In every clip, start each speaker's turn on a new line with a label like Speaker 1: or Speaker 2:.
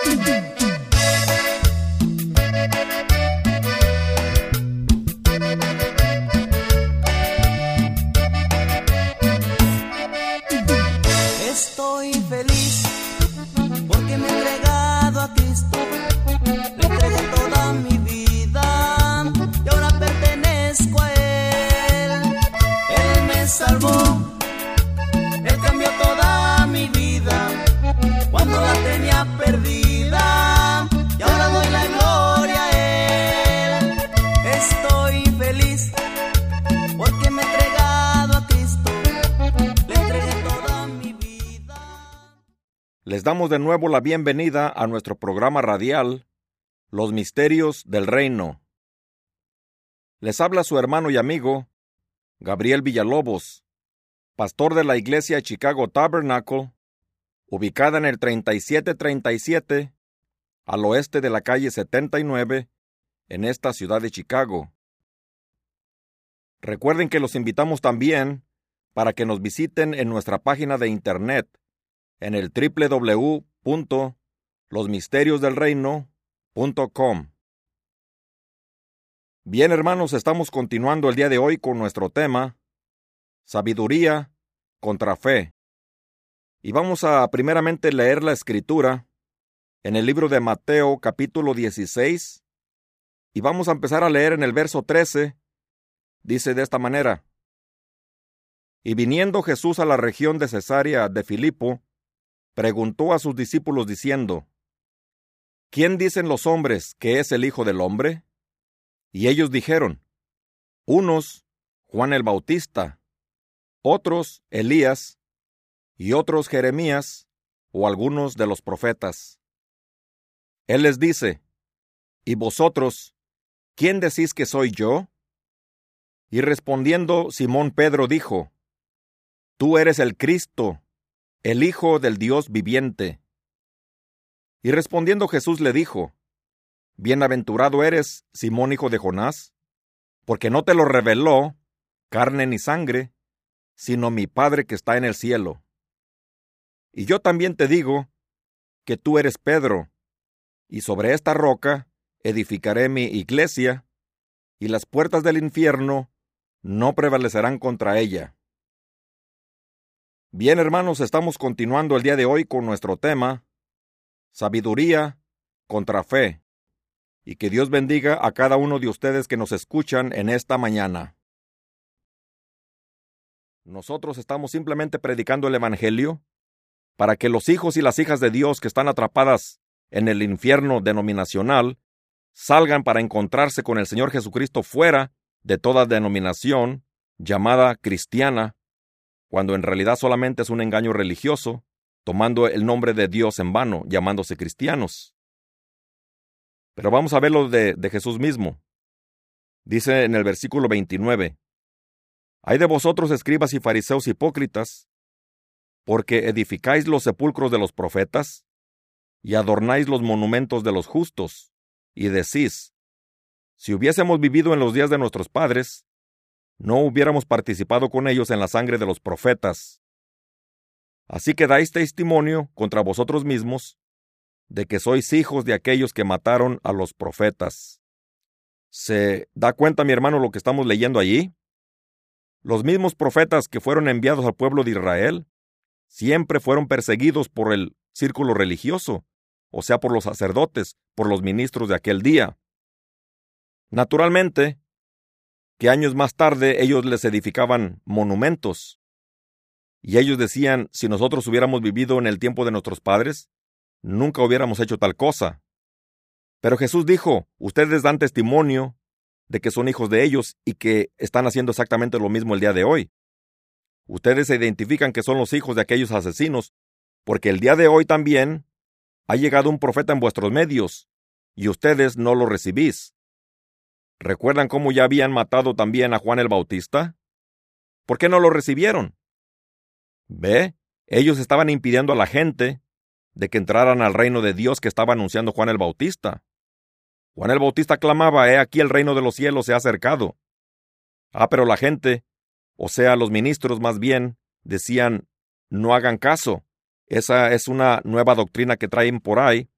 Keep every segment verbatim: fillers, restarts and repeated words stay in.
Speaker 1: Estoy feliz porque me he entregado a Cristo, le entregué toda mi vida y ahora pertenezco a Él. Él me salvó, Él cambió toda mi vida cuando la tenía perdida y ahora doy la gloria a Él. Estoy feliz porque me he entregado a Cristo, le entregué toda mi vida.
Speaker 2: Les damos de nuevo la bienvenida a nuestro programa radial, Los Misterios del Reino. Les habla su hermano y amigo, Gabriel Villalobos, pastor de la iglesia Chicago Tabernacle, ubicada en el treinta y siete treinta y siete, al oeste de la calle setenta y nueve, en esta ciudad de Chicago. Recuerden que los invitamos también para que nos visiten en nuestra página de internet, en el doble u doble u doble u punto los misterios del reino punto com. Bien, hermanos, estamos continuando el día de hoy con nuestro tema, Sabiduría contra Fe. Y vamos a primeramente leer la Escritura en el libro de Mateo, capítulo dieciséis, y vamos a empezar a leer en el verso trece. Dice de esta manera: Y viniendo Jesús a la región de Cesarea de Filipo, preguntó a sus discípulos diciendo: ¿Quién dicen los hombres que es el Hijo del Hombre? Y ellos dijeron: unos, Juan el Bautista, otros, Elías, y otros, Jeremías, o algunos de los profetas. Él les dice: ¿Y vosotros, quién decís que soy yo? Y respondiendo Simón Pedro dijo: Tú eres el Cristo, el Hijo del Dios viviente. Y respondiendo Jesús le dijo: Bienaventurado eres, Simón hijo de Jonás, porque no te lo reveló carne ni sangre, sino mi Padre que está en el cielo. Y yo también te digo que tú eres Pedro, y sobre esta roca edificaré mi iglesia, y las puertas del infierno no prevalecerán contra ella. Bien, hermanos, estamos continuando el día de hoy con nuestro tema, Sabiduría contra Fe, y que Dios bendiga a cada uno de ustedes que nos escuchan en esta mañana. Nosotros estamos simplemente predicando el Evangelio para que los hijos y las hijas de Dios que están atrapadas en el infierno denominacional salgan para encontrarse con el Señor Jesucristo fuera de toda denominación llamada cristiana, cuando en realidad solamente es un engaño religioso, tomando el nombre de Dios en vano, llamándose cristianos. Pero vamos a ver lo de, de Jesús mismo. Dice en el versículo veintinueve: Hay de vosotros, escribas y fariseos hipócritas, porque edificáis los sepulcros de los profetas, y adornáis los monumentos de los justos, y decís: si hubiésemos vivido en los días de nuestros padres, no hubiéramos participado con ellos en la sangre de los profetas. Así que dais testimonio contra vosotros mismos de que sois hijos de aquellos que mataron a los profetas. ¿Se da cuenta, mi hermano, lo que estamos leyendo allí? Los mismos profetas que fueron enviados al pueblo de Israel siempre fueron perseguidos por el círculo religioso, o sea, por los sacerdotes, por los ministros de aquel día. Naturalmente, que años más tarde ellos les edificaban monumentos, y ellos decían: si nosotros hubiéramos vivido en el tiempo de nuestros padres, nunca hubiéramos hecho tal cosa. Pero Jesús dijo: ustedes dan testimonio de que son hijos de ellos y que están haciendo exactamente lo mismo el día de hoy. Ustedes se identifican que son los hijos de aquellos asesinos, porque el día de hoy también ha llegado un profeta en vuestros medios, y ustedes no lo recibís. ¿Recuerdan cómo ya habían matado también a Juan el Bautista? ¿Por qué no lo recibieron? ¿Ve? Ellos estaban impidiendo a la gente de que entraran al reino de Dios que estaba anunciando Juan el Bautista. Juan el Bautista clamaba: he aquí el reino de los cielos se ha acercado. Ah, pero la gente, o sea, los ministros más bien, decían: no hagan caso. Esa es una nueva doctrina que traen por ahí,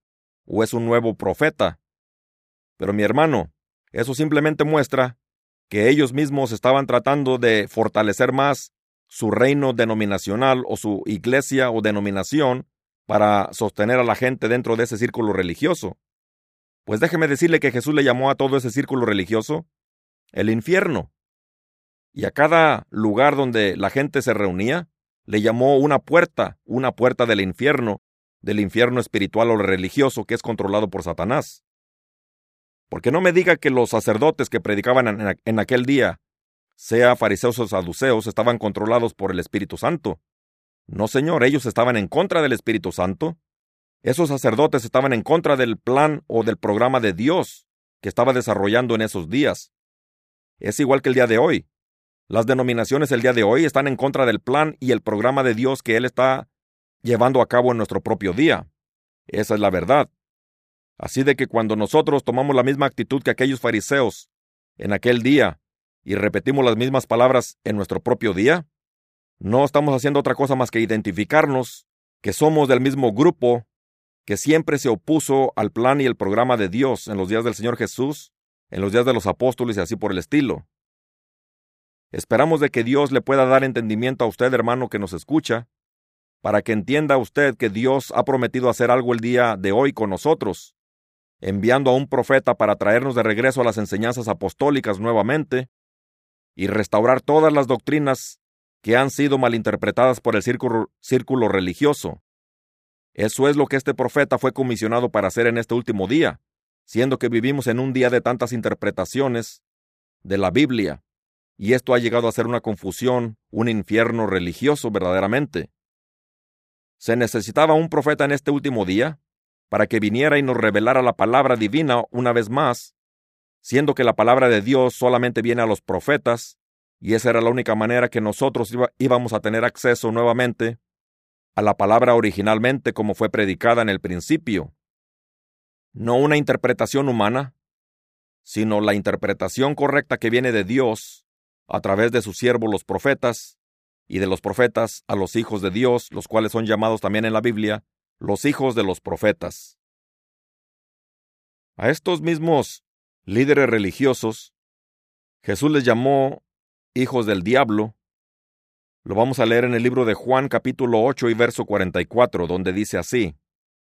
Speaker 2: o es un nuevo profeta. Pero mi hermano, eso simplemente muestra que ellos mismos estaban tratando de fortalecer más su reino denominacional o su iglesia o denominación para sostener a la gente dentro de ese círculo religioso. Pues déjeme decirle que Jesús le llamó a todo ese círculo religioso el infierno. Y a cada lugar donde la gente se reunía, le llamó una puerta, una puerta del infierno, del infierno espiritual o religioso que es controlado por Satanás. Porque no me diga que los sacerdotes que predicaban en, en aquel día, sea fariseos o saduceos, estaban controlados por el Espíritu Santo. No, señor, ellos estaban en contra del Espíritu Santo. Esos sacerdotes estaban en contra del plan o del programa de Dios que estaba desarrollando en esos días. Es igual que el día de hoy. Las denominaciones el día de hoy están en contra del plan y el programa de Dios que Él está llevando a cabo en nuestro propio día. Esa es la verdad. Así de que cuando nosotros tomamos la misma actitud que aquellos fariseos en aquel día y repetimos las mismas palabras en nuestro propio día, no estamos haciendo otra cosa más que identificarnos que somos del mismo grupo que siempre se opuso al plan y el programa de Dios en los días del Señor Jesús, en los días de los apóstoles y así por el estilo. Esperamos de que Dios le pueda dar entendimiento a usted, hermano, que nos escucha, para que entienda usted que Dios ha prometido hacer algo el día de hoy con nosotros, enviando a un profeta para traernos de regreso a las enseñanzas apostólicas nuevamente y restaurar todas las doctrinas que han sido malinterpretadas por el círculo, círculo religioso. Eso es lo que este profeta fue comisionado para hacer en este último día, siendo que vivimos en un día de tantas interpretaciones de la Biblia, y esto ha llegado a ser una confusión, un infierno religioso verdaderamente. Se necesitaba un profeta en este último día para que viniera y nos revelara la palabra divina una vez más, siendo que la palabra de Dios solamente viene a los profetas, y esa era la única manera que nosotros iba, íbamos a tener acceso nuevamente a la palabra originalmente como fue predicada en el principio. No una interpretación humana, sino la interpretación correcta que viene de Dios a través de sus siervos los profetas, y de los profetas a los hijos de Dios, los cuales son llamados también en la Biblia los hijos de los profetas. A estos mismos líderes religiosos, Jesús les llamó hijos del diablo. Lo vamos a leer en el libro de Juan capítulo ocho y verso cuarenta y cuatro, donde dice así: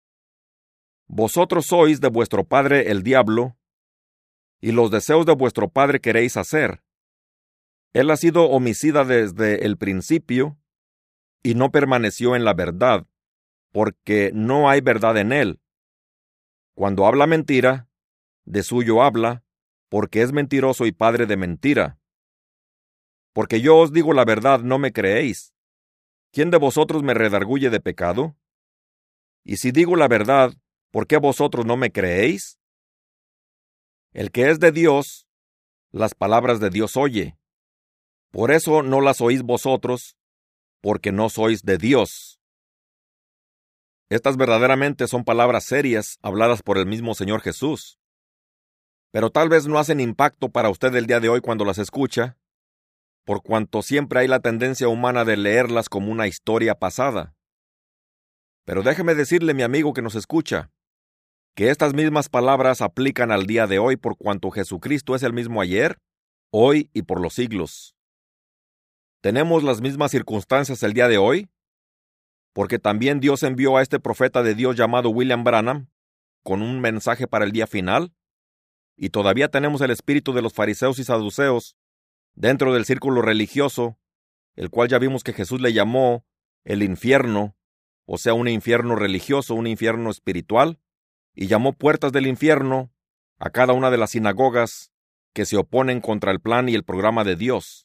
Speaker 2: Vosotros sois de vuestro padre el diablo, y los deseos de vuestro padre queréis hacer. Él ha sido homicida desde el principio, y no permaneció en la verdad, porque no hay verdad en él. Cuando habla mentira, de suyo habla, porque es mentiroso y padre de mentira. Porque yo os digo la verdad, no me creéis. ¿Quién de vosotros me redarguye de pecado? Y si digo la verdad, ¿por qué vosotros no me creéis? El que es de Dios, las palabras de Dios oye. Por eso no las oís vosotros, porque no sois de Dios. Estas verdaderamente son palabras serias habladas por el mismo Señor Jesús. Pero tal vez no hacen impacto para usted el día de hoy cuando las escucha, por cuanto siempre hay la tendencia humana de leerlas como una historia pasada. Pero déjeme decirle, mi amigo que nos escucha, que estas mismas palabras aplican al día de hoy por cuanto Jesucristo es el mismo ayer, hoy y por los siglos. ¿Tenemos las mismas circunstancias el día de hoy? Porque también Dios envió a este profeta de Dios llamado William Branham con un mensaje para el día final, y todavía tenemos el espíritu de los fariseos y saduceos dentro del círculo religioso, el cual ya vimos que Jesús le llamó el infierno, o sea, un infierno religioso, un infierno espiritual, y llamó puertas del infierno a cada una de las sinagogas que se oponen contra el plan y el programa de Dios.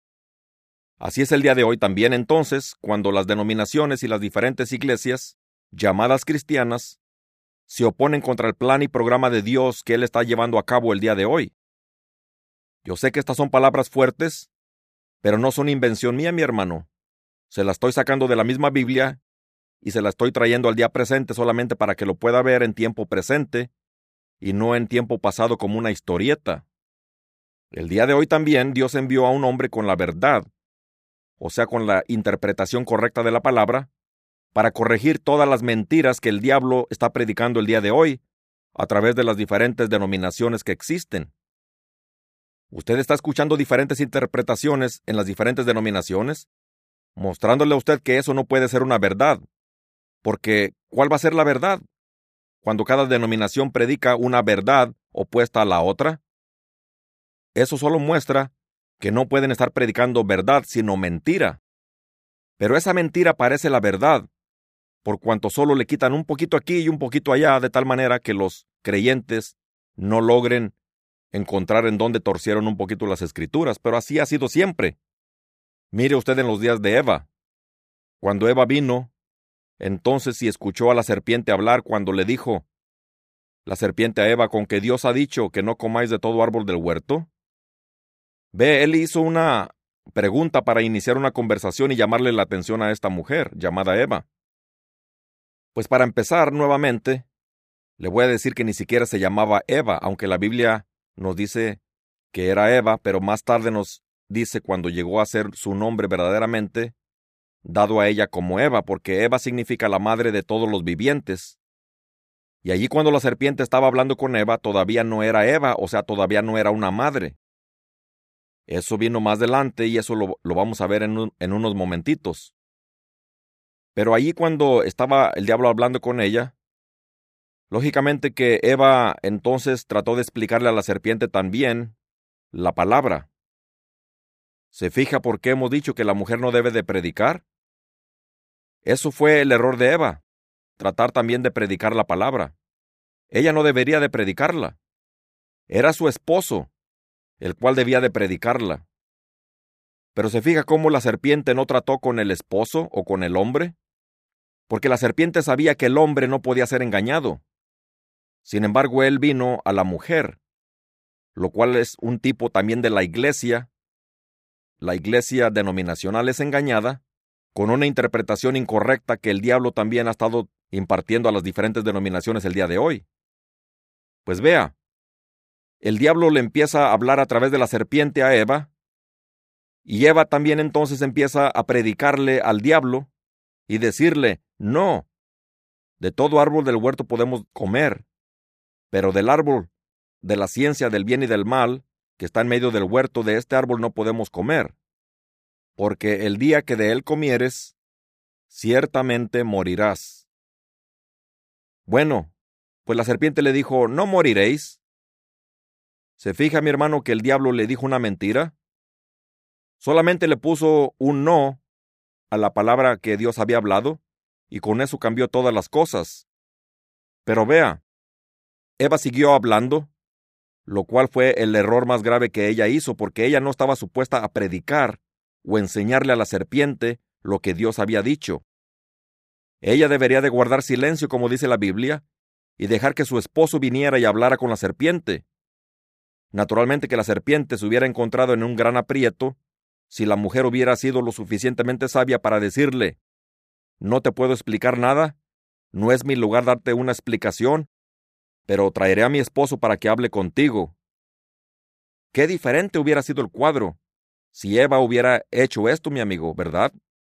Speaker 2: Así es el día de hoy también, entonces, cuando las denominaciones y las diferentes iglesias, llamadas cristianas, se oponen contra el plan y programa de Dios que Él está llevando a cabo el día de hoy. Yo sé que estas son palabras fuertes, pero no son invención mía, mi hermano. Se las estoy sacando de la misma Biblia y se la estoy trayendo al día presente solamente para que lo pueda ver en tiempo presente y no en tiempo pasado como una historieta. El día de hoy también Dios envió a un hombre con la verdad, o sea, con la interpretación correcta de la palabra, para corregir todas las mentiras que el diablo está predicando el día de hoy a través de las diferentes denominaciones que existen. Usted está escuchando diferentes interpretaciones en las diferentes denominaciones, mostrándole a usted que eso no puede ser una verdad, porque ¿cuál va a ser la verdad? Cuando cada denominación predica una verdad opuesta a la otra. Eso solo muestra que no pueden estar predicando verdad, sino mentira. Pero esa mentira parece la verdad, por cuanto solo le quitan un poquito aquí y un poquito allá, de tal manera que los creyentes no logren encontrar en dónde torcieron un poquito las Escrituras, pero así ha sido siempre. Mire usted en los días de Eva. Cuando Eva vino, entonces si escuchó a la serpiente hablar cuando le dijo, la serpiente a Eva, con que Dios ha dicho que no comáis de todo árbol del huerto. Ve, él hizo una pregunta para iniciar una conversación y llamarle la atención a esta mujer, llamada Eva. Pues para empezar, nuevamente, le voy a decir que ni siquiera se llamaba Eva, aunque la Biblia nos dice que era Eva, pero más tarde nos dice cuando llegó a ser su nombre verdaderamente, dado a ella como Eva, porque Eva significa la madre de todos los vivientes. Y allí cuando la serpiente estaba hablando con Eva, todavía no era Eva, o sea, todavía no era una madre. Eso vino más adelante y eso lo, lo vamos a ver en, un, en unos momentitos. Pero allí cuando estaba el diablo hablando con ella, lógicamente que Eva entonces trató de explicarle a la serpiente también la palabra. ¿Se fija por qué hemos dicho que la mujer no debe de predicar? Eso fue el error de Eva, tratar también de predicar la palabra. Ella no debería de predicarla. Era su esposo, el cual debía de predicarla. Pero se fija cómo la serpiente no trató con el esposo o con el hombre, porque la serpiente sabía que el hombre no podía ser engañado. Sin embargo, él vino a la mujer, lo cual es un tipo también de la iglesia. La iglesia denominacional es engañada con una interpretación incorrecta que el diablo también ha estado impartiendo a las diferentes denominaciones el día de hoy. Pues vea, el diablo le empieza a hablar a través de la serpiente a Eva, y Eva también entonces empieza a predicarle al diablo y decirle, no, de todo árbol del huerto podemos comer, pero del árbol de la ciencia del bien y del mal, que está en medio del huerto, de este árbol no podemos comer, porque el día que de él comieres, ciertamente morirás. Bueno, pues la serpiente le dijo, no moriréis. ¿Se fija, mi hermano, que el diablo le dijo una mentira? Solamente le puso un no a la palabra que Dios había hablado, y con eso cambió todas las cosas. Pero vea, Eva siguió hablando, lo cual fue el error más grave que ella hizo, porque ella no estaba supuesta a predicar o enseñarle a la serpiente lo que Dios había dicho. Ella debería de guardar silencio, como dice la Biblia, y dejar que su esposo viniera y hablara con la serpiente. Naturalmente que la serpiente se hubiera encontrado en un gran aprieto si la mujer hubiera sido lo suficientemente sabia para decirle, no te puedo explicar nada, no es mi lugar darte una explicación, pero traeré a mi esposo para que hable contigo. Qué diferente hubiera sido el cuadro si Eva hubiera hecho esto, mi amigo, ¿verdad?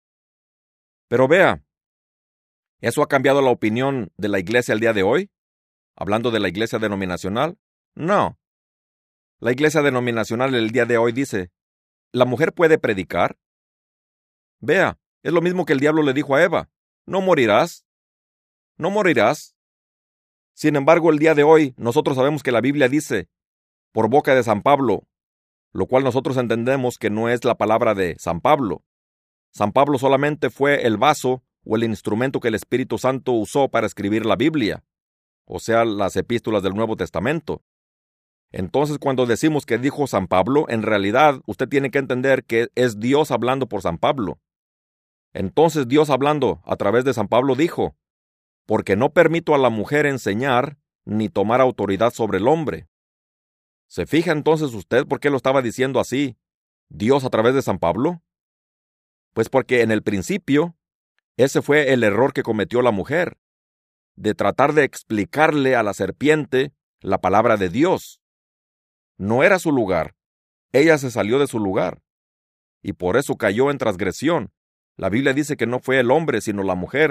Speaker 2: Pero vea, ¿eso ha cambiado la opinión de la iglesia el día de hoy? Hablando de la iglesia denominacional, no. La iglesia denominacional el día de hoy dice, ¿la mujer puede predicar? Vea, es lo mismo que el diablo le dijo a Eva, no morirás, no morirás. Sin embargo, el día de hoy, nosotros sabemos que la Biblia dice, por boca de San Pablo, lo cual nosotros entendemos que no es la palabra de San Pablo. San Pablo solamente fue el vaso o el instrumento que el Espíritu Santo usó para escribir la Biblia, o sea, las epístolas del Nuevo Testamento. Entonces, cuando decimos que dijo San Pablo, en realidad usted tiene que entender que es Dios hablando por San Pablo. Entonces Dios hablando a través de San Pablo dijo, porque no permito a la mujer enseñar ni tomar autoridad sobre el hombre. ¿Se fija entonces usted por qué lo estaba diciendo así, Dios a través de San Pablo? Pues porque en el principio, ese fue el error que cometió la mujer, de tratar de explicarle a la serpiente la palabra de Dios. No era su lugar, ella se salió de su lugar, y por eso cayó en transgresión. La Biblia dice que no fue el hombre, sino la mujer,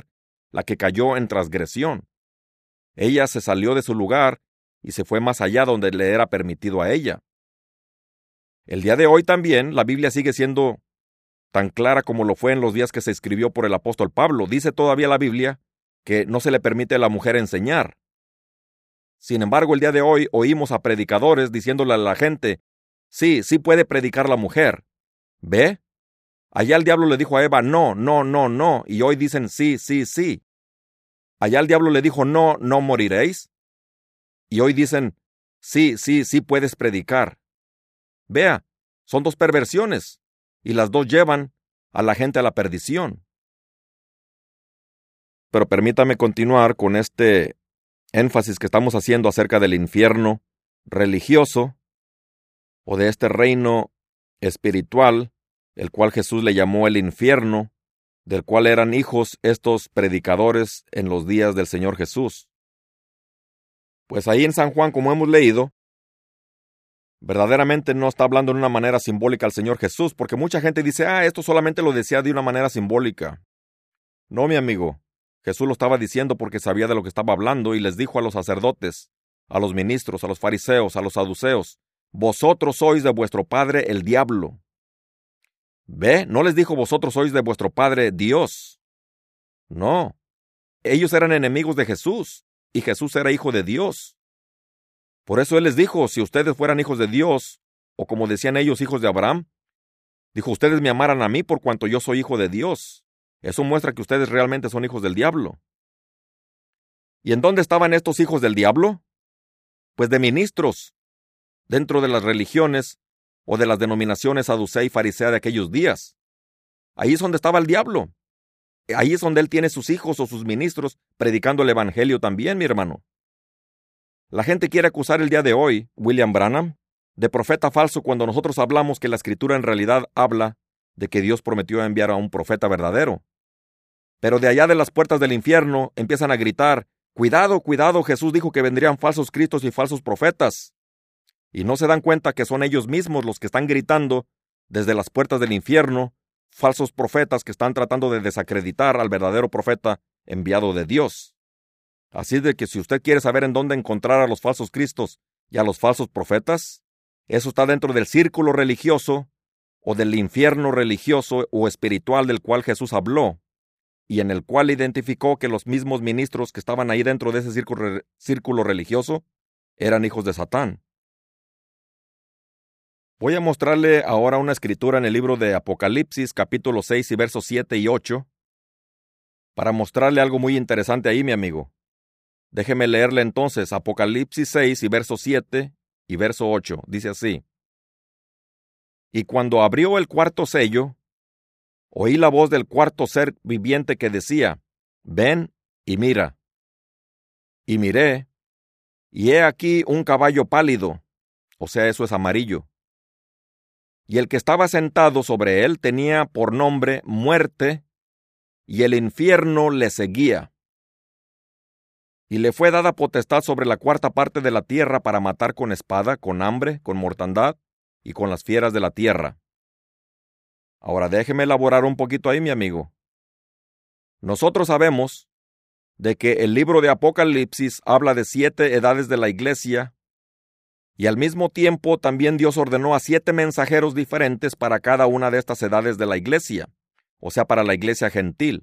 Speaker 2: la que cayó en transgresión. Ella se salió de su lugar y se fue más allá donde le era permitido a ella. El día de hoy también la Biblia sigue siendo tan clara como lo fue en los días que se escribió por el apóstol Pablo. Dice todavía la Biblia que no se le permite a la mujer enseñar. Sin embargo, el día de hoy oímos a predicadores diciéndole a la gente, sí, sí puede predicar la mujer. ¿Ve? Allá el diablo le dijo a Eva, no, no, no, no, y hoy dicen sí, sí, sí. Allá el diablo le dijo, no, no moriréis. Y hoy dicen, sí, sí, sí puedes predicar. Vea, son dos perversiones, y las dos llevan a la gente a la perdición. Pero permítame continuar con este énfasis que estamos haciendo acerca del infierno religioso, o de este reino espiritual, el cual Jesús le llamó el infierno, del cual eran hijos estos predicadores en los días del Señor Jesús. Pues ahí en San Juan, como hemos leído, verdaderamente no está hablando de una manera simbólica al Señor Jesús, porque mucha gente dice, ah, esto solamente lo decía de una manera simbólica. No, mi amigo, Jesús lo estaba diciendo porque sabía de lo que estaba hablando y les dijo a los sacerdotes, a los ministros, a los fariseos, a los saduceos, vosotros sois de vuestro padre el diablo. ¿Ve? No les dijo vosotros sois de vuestro padre Dios. No. Ellos eran enemigos de Jesús, y Jesús era hijo de Dios. Por eso Él les dijo, si ustedes fueran hijos de Dios, o como decían ellos, hijos de Abraham, dijo, ustedes me amaran a mí por cuanto yo soy hijo de Dios. Eso muestra que ustedes realmente son hijos del diablo. ¿Y en dónde estaban estos hijos del diablo? Pues de ministros, dentro de las religiones, o de las denominaciones saducea y farisea de aquellos días. Ahí es donde estaba el diablo. Ahí es donde él tiene sus hijos o sus ministros predicando el evangelio también, mi hermano. La gente quiere acusar el día de hoy, William Branham, de profeta falso cuando nosotros hablamos que la Escritura en realidad habla de que Dios prometió enviar a un profeta verdadero. Pero de allá de las puertas del infierno empiezan a gritar, cuidado, cuidado, Jesús dijo que vendrían falsos cristos y falsos profetas. Y no se dan cuenta que son ellos mismos los que están gritando desde las puertas del infierno, falsos profetas que están tratando de desacreditar al verdadero profeta enviado de Dios. Así de que si usted quiere saber en dónde encontrar a los falsos cristos y a los falsos profetas, eso está dentro del círculo religioso o del infierno religioso o espiritual del cual Jesús habló, y en el cual identificó que los mismos ministros que estaban ahí dentro de ese círculo, círculo religioso eran hijos de Satán. Voy a mostrarle ahora una escritura en el libro de Apocalipsis, capítulo seis y versos siete y ocho, para mostrarle algo muy interesante ahí, mi amigo. Déjeme leerle entonces Apocalipsis seis y verso siete y verso ocho. Dice así. Y cuando abrió el cuarto sello, oí la voz del cuarto ser viviente que decía, ven y mira. Y miré, y he aquí un caballo pálido, o sea, eso es amarillo. Y el que estaba sentado sobre él tenía por nombre Muerte, y el infierno le seguía. Y le fue dada potestad sobre la cuarta parte de la tierra para matar con espada, con hambre, con mortandad y con las fieras de la tierra. Ahora déjeme elaborar un poquito ahí, mi amigo. Nosotros sabemos de que el libro de Apocalipsis habla de siete edades de la iglesia, y al mismo tiempo también Dios ordenó a siete mensajeros diferentes para cada una de estas edades de la iglesia, o sea, para la iglesia gentil.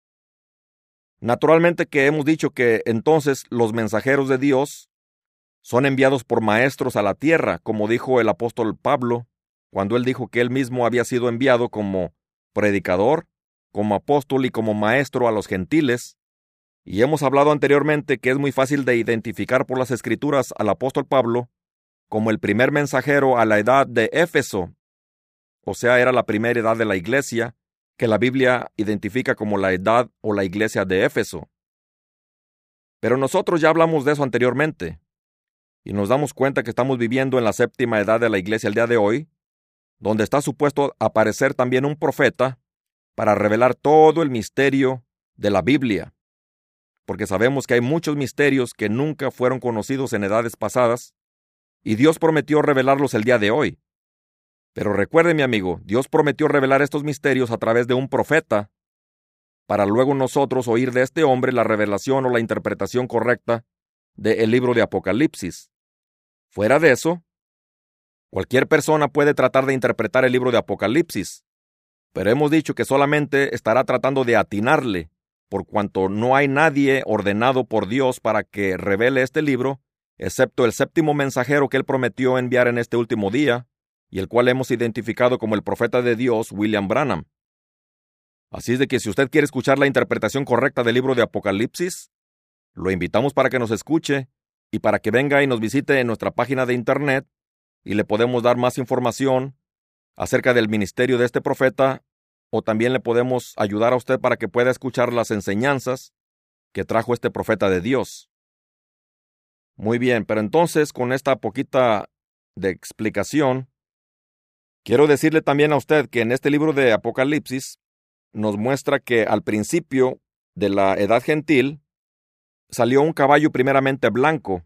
Speaker 2: Naturalmente que hemos dicho que entonces los mensajeros de Dios son enviados por maestros a la tierra, como dijo el apóstol Pablo, cuando él dijo que él mismo había sido enviado como predicador, como apóstol y como maestro a los gentiles. Y hemos hablado anteriormente que es muy fácil de identificar por las escrituras al apóstol Pablo como el primer mensajero a la edad de Éfeso, o sea, era la primera edad de la iglesia, que la Biblia identifica como la edad o la iglesia de Éfeso. Pero nosotros ya hablamos de eso anteriormente, y nos damos cuenta que estamos viviendo en la séptima edad de la iglesia el día de hoy, donde está supuesto aparecer también un profeta para revelar todo el misterio de la Biblia, porque sabemos que hay muchos misterios que nunca fueron conocidos en edades pasadas, y Dios prometió revelarlos el día de hoy. Pero recuerde, mi amigo, Dios prometió revelar estos misterios a través de un profeta, para luego nosotros oír de este hombre la revelación o la interpretación correcta del libro de Apocalipsis. Fuera de eso, cualquier persona puede tratar de interpretar el libro de Apocalipsis, pero hemos dicho que solamente estará tratando de atinarle, por cuanto no hay nadie ordenado por Dios para que revele este libro, excepto el séptimo mensajero que él prometió enviar en este último día, y el cual hemos identificado como el profeta de Dios, William Branham. Así es de que si usted quiere escuchar la interpretación correcta del libro de Apocalipsis, lo invitamos para que nos escuche y para que venga y nos visite en nuestra página de internet y le podemos dar más información acerca del ministerio de este profeta, o también le podemos ayudar a usted para que pueda escuchar las enseñanzas que trajo este profeta de Dios. Muy bien, pero entonces con esta poquita de explicación, quiero decirle también a usted que en este libro de Apocalipsis nos muestra que al principio de la Edad Gentil salió un caballo primeramente blanco.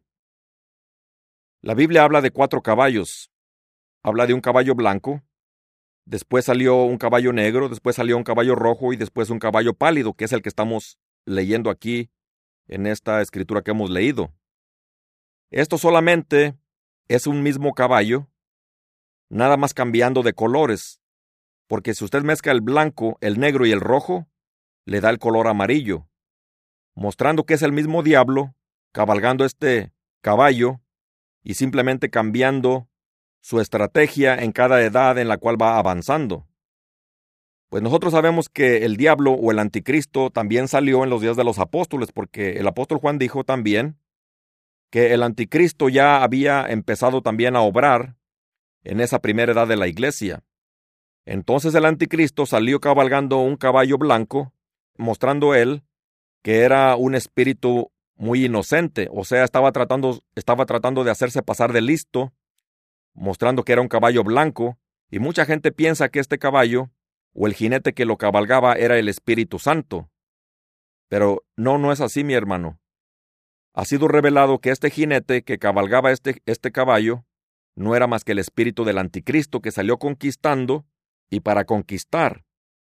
Speaker 2: La Biblia habla de cuatro caballos. Habla de un caballo blanco, después salió un caballo negro, después salió un caballo rojo y después un caballo pálido, que es el que estamos leyendo aquí en esta escritura que hemos leído. Esto solamente es un mismo caballo, nada más cambiando de colores, porque si usted mezcla el blanco, el negro y el rojo, le da el color amarillo, mostrando que es el mismo diablo cabalgando este caballo y simplemente cambiando su estrategia en cada edad en la cual va avanzando. Pues nosotros sabemos que el diablo o el anticristo también salió en los días de los apóstoles, porque el apóstol Juan dijo también que el anticristo ya había empezado también a obrar en esa primera edad de la iglesia. Entonces el anticristo salió cabalgando un caballo blanco, mostrando él que era un espíritu muy inocente, o sea, estaba tratando, estaba tratando de hacerse pasar de listo, mostrando que era un caballo blanco, y mucha gente piensa que este caballo, o el jinete que lo cabalgaba, era el Espíritu Santo. Pero no, no es así, mi hermano. Ha sido revelado que este jinete que cabalgaba este, este caballo no era más que el espíritu del anticristo que salió conquistando y para conquistar.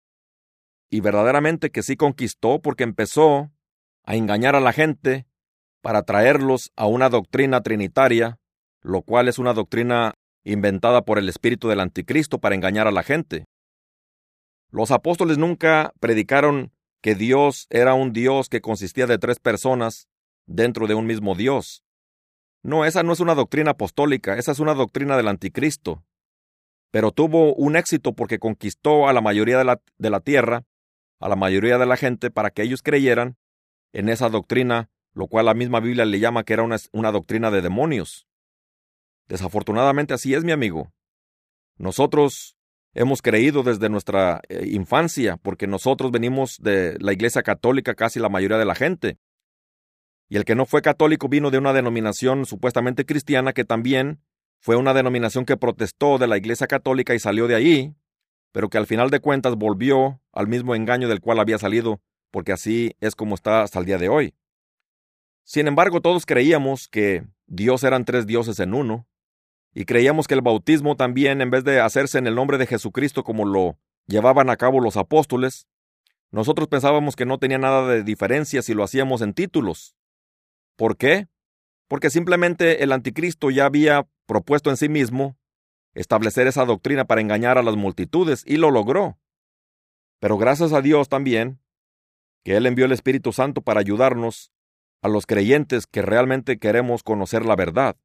Speaker 2: Y verdaderamente que sí conquistó, porque empezó a engañar a la gente para traerlos a una doctrina trinitaria, lo cual es una doctrina inventada por el espíritu del anticristo para engañar a la gente. Los apóstoles nunca predicaron que Dios era un Dios que consistía de tres personas dentro de un mismo Dios. No, esa no es una doctrina apostólica, esa es una doctrina del anticristo. Pero tuvo un éxito porque conquistó a la mayoría de la, de la tierra, a la mayoría de la gente, para que ellos creyeran en esa doctrina, lo cual la misma Biblia le llama que era una, una doctrina de demonios. Desafortunadamente así es, mi amigo. Nosotros hemos creído desde nuestra eh, infancia, porque nosotros venimos de la Iglesia Católica, casi la mayoría de la gente. Y el que no fue católico vino de una denominación supuestamente cristiana, que también fue una denominación que protestó de la Iglesia Católica y salió de ahí, pero que al final de cuentas volvió al mismo engaño del cual había salido, porque así es como está hasta el día de hoy. Sin embargo, todos creíamos que Dios eran tres dioses en uno, y creíamos que el bautismo también, en vez de hacerse en el nombre de Jesucristo como lo llevaban a cabo los apóstoles, nosotros pensábamos que no tenía nada de diferencia si lo hacíamos en títulos. ¿Por qué? Porque simplemente el anticristo ya había propuesto en sí mismo establecer esa doctrina para engañar a las multitudes, y lo logró. Pero gracias a Dios también, que Él envió el Espíritu Santo para ayudarnos a los creyentes que realmente queremos conocer la verdad.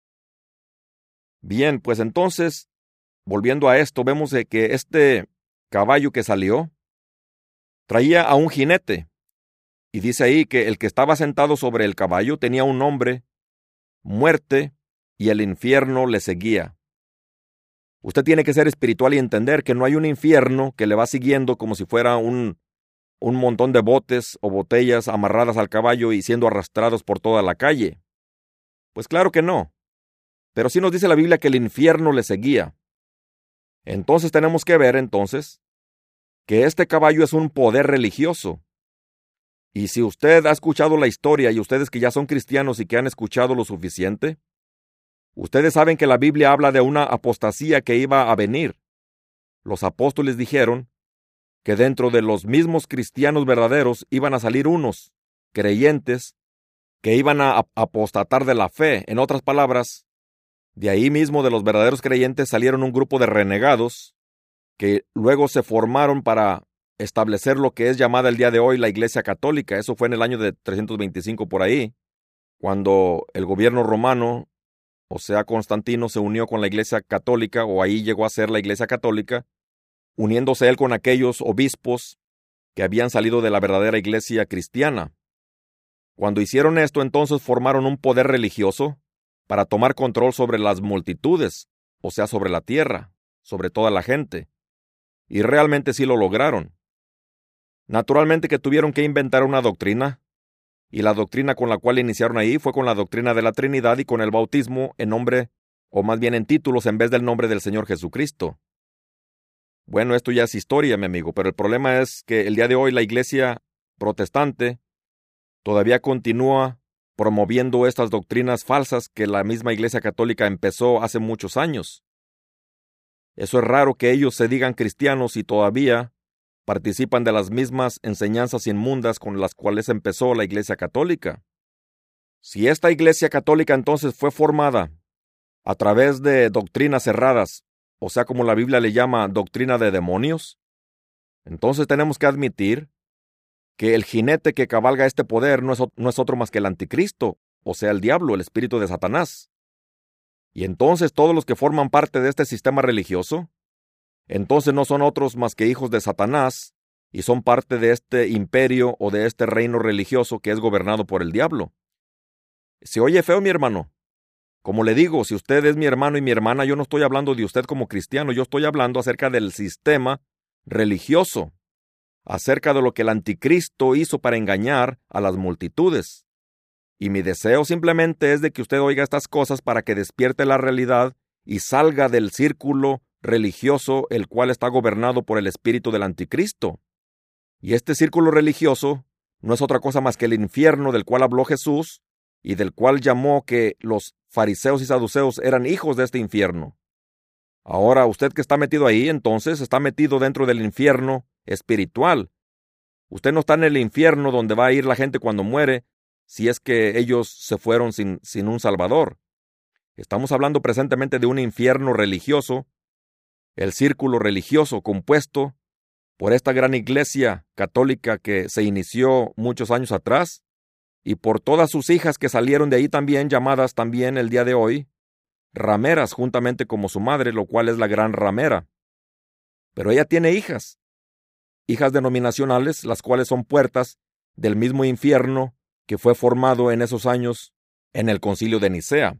Speaker 2: Bien, pues entonces, volviendo a esto, vemos de que este caballo que salió traía a un jinete, y dice ahí que el que estaba sentado sobre el caballo tenía un nombre, muerte, y el infierno le seguía. Usted tiene que ser espiritual y entender que no hay un infierno que le va siguiendo como si fuera un, un montón de botes o botellas amarradas al caballo y siendo arrastrados por toda la calle. Pues claro que no. Pero sí nos dice la Biblia que el infierno le seguía. Entonces tenemos que ver, entonces, que este caballo es un poder religioso. Y si usted ha escuchado la historia, y ustedes que ya son cristianos y que han escuchado lo suficiente, ustedes saben que la Biblia habla de una apostasía que iba a venir. Los apóstoles dijeron que dentro de los mismos cristianos verdaderos iban a salir unos creyentes que iban a apostatar de la fe. En otras palabras, de ahí mismo de los verdaderos creyentes salieron un grupo de renegados que luego se formaron para establecer lo que es llamada el día de hoy la Iglesia Católica. Eso fue en el año de trescientos veinticinco por ahí, cuando el gobierno romano, o sea Constantino, se unió con la Iglesia Católica, o ahí llegó a ser la Iglesia Católica, uniéndose él con aquellos obispos que habían salido de la verdadera Iglesia cristiana. Cuando hicieron esto, entonces formaron un poder religioso para tomar control sobre las multitudes, o sea, sobre la tierra, sobre toda la gente. Y realmente sí lo lograron. Naturalmente que tuvieron que inventar una doctrina, y la doctrina con la cual iniciaron ahí fue con la doctrina de la Trinidad y con el bautismo en nombre, o más bien en títulos, en vez del nombre del Señor Jesucristo. Bueno, esto ya es historia, mi amigo, pero el problema es que el día de hoy la Iglesia protestante todavía continúa promoviendo estas doctrinas falsas que la misma Iglesia Católica empezó hace muchos años. Eso es raro que ellos se digan cristianos y todavía participan de las mismas enseñanzas inmundas con las cuales empezó la Iglesia Católica. Si esta Iglesia Católica entonces fue formada a través de doctrinas cerradas, o sea, como la Biblia le llama doctrina de demonios, entonces tenemos que admitir que el jinete que cabalga este poder no es, no es otro más que el anticristo, o sea, el diablo, el espíritu de Satanás. Y entonces todos los que forman parte de este sistema religioso, entonces no son otros más que hijos de Satanás, y son parte de este imperio o de este reino religioso que es gobernado por el diablo. ¿Se oye feo, mi hermano? Como le digo, si usted es mi hermano y mi hermana, yo no estoy hablando de usted como cristiano, yo estoy hablando acerca del sistema religioso, acerca de lo que el anticristo hizo para engañar a las multitudes. Y mi deseo simplemente es de que usted oiga estas cosas para que despierte la realidad y salga del círculo religioso el cual está gobernado por el espíritu del anticristo. Y este círculo religioso no es otra cosa más que el infierno del cual habló Jesús y del cual llamó que los fariseos y saduceos eran hijos de este infierno. Ahora, usted que está metido ahí, entonces está metido dentro del infierno espiritual. Usted no está en el infierno donde va a ir la gente cuando muere, si es que ellos se fueron sin, sin un salvador. Estamos hablando presentemente de un infierno religioso, el círculo religioso compuesto por esta gran iglesia católica que se inició muchos años atrás, y por todas sus hijas que salieron de ahí también, llamadas también el día de hoy rameras, juntamente como su madre, lo cual es la gran ramera. Pero ella tiene hijas, hijas denominacionales, las cuales son puertas del mismo infierno que fue formado en esos años en el Concilio de Nicea.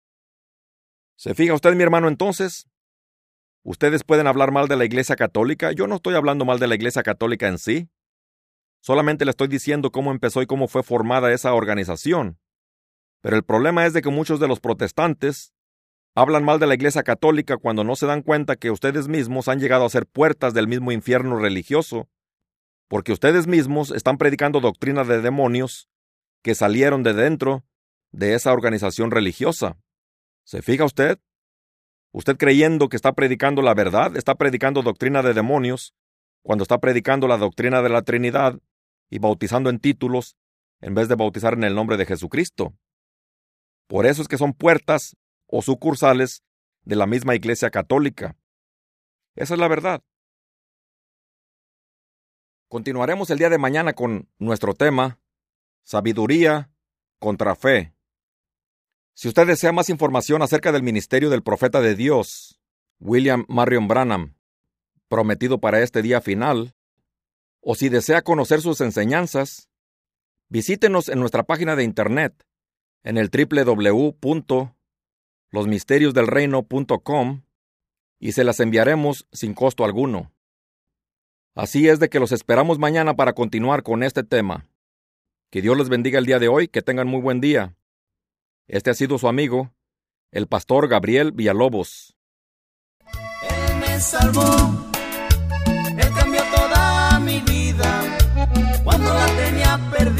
Speaker 2: ¿Se fija usted, mi hermano, entonces? Ustedes pueden hablar mal de la Iglesia Católica. Yo no estoy hablando mal de la Iglesia Católica en sí. Solamente le estoy diciendo cómo empezó y cómo fue formada esa organización. Pero el problema es de que muchos de los protestantes hablan mal de la Iglesia Católica cuando no se dan cuenta que ustedes mismos han llegado a ser puertas del mismo infierno religioso, porque ustedes mismos están predicando doctrina de demonios que salieron de dentro de esa organización religiosa. ¿Se fija usted? Usted creyendo que está predicando la verdad, está predicando doctrina de demonios, cuando está predicando la doctrina de la Trinidad y bautizando en títulos en vez de bautizar en el nombre de Jesucristo. Por eso es que son puertas o sucursales de la misma Iglesia Católica. Esa es la verdad. Continuaremos el día de mañana con nuestro tema, sabiduría contra fe. Si usted desea más información acerca del ministerio del profeta de Dios, William Marion Branham, prometido para este día final, o si desea conocer sus enseñanzas, visítenos en nuestra página de internet, en el doble u doble u doble u punto los misterios del reino punto com, y se las enviaremos sin costo alguno. Así es de que los esperamos mañana para continuar con este tema. Que Dios les bendiga el día de hoy, que tengan muy buen día. Este ha sido su amigo, el pastor Gabriel Villalobos.
Speaker 1: Él me salvó, Él cambió toda mi vida, cuando la tenía perdida.